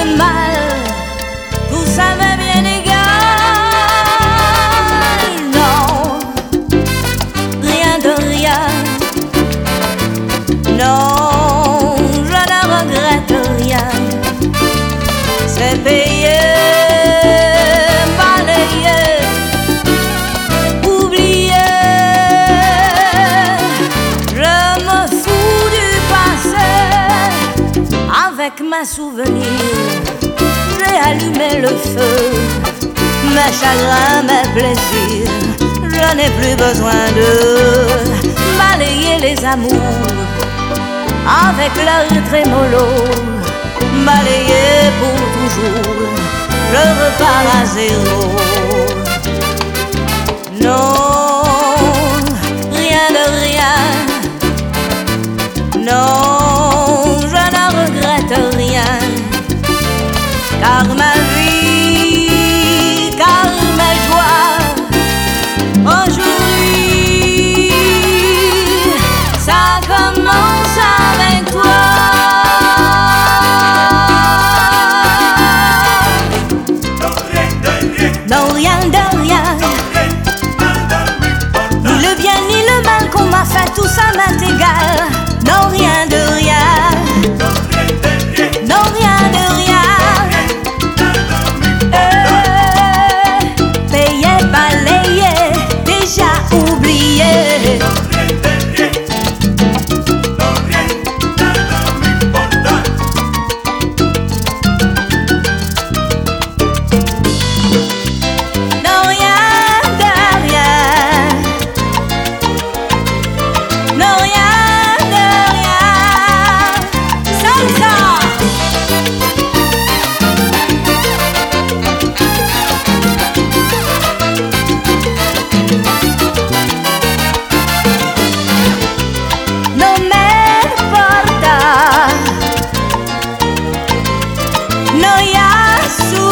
mal, tout ça m'est bien égal. Non, rien de rien. Non, je ne regrette rien. C'est payé, balayé, oublié. Je me fous du passé. Avec mes souvenirs, j'ai allumé le feu. Mes chagrins, mes plaisirs, je n'ai plus besoin de balayer les amours avec leur trémolo. Balayer pour toujours, je repars à zéro. Non, rien de rien. Non, je ne regrette rien. Car ma vie, car mes joies, aujourd'hui, ça commence avec toi. Non, rien de rien. Ni le bien ni le mal qu'on m'a fait, tout ça m'est égal. Non, rien de rien. Non, rien de rien. Payé, balayé, déjà oublié. Non, rien de rien. Non, rien de rien. Salsa. No me importa, no ya su